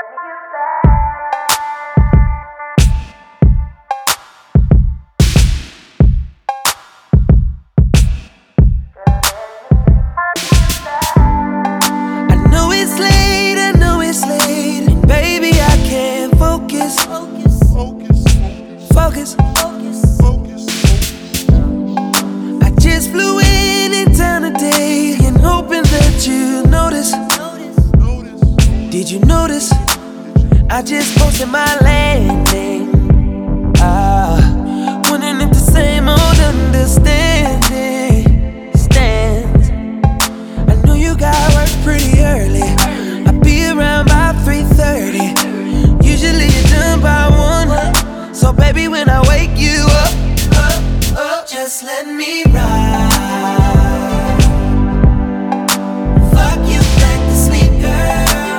Focus. I just flew in town today and hoping that you notice. Did you notice? I just posted my landing. Wondering if the same old understanding stands. I know you got work pretty early. I'll be around by 3:30. Usually you're done by 1. So baby, when I wake you up, just let me ride. Fuck you back to sleep, girl.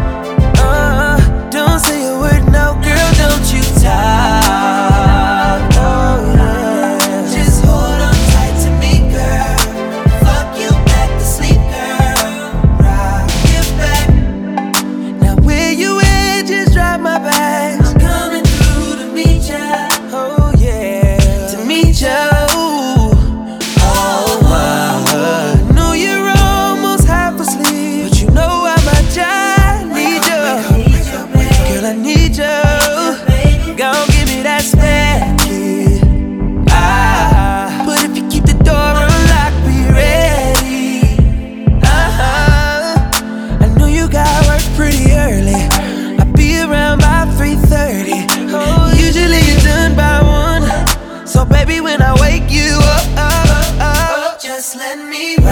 Don't say a word, no, girl, don't you talk. Oh yeah. Just hold on tight to me, girl. Fuck you back to sleep, girl. Rock you back. Now where you at? Just drive my back. I'm coming through to meet ya. Oh yeah, to meet ya. So baby, when I wake you up, just let me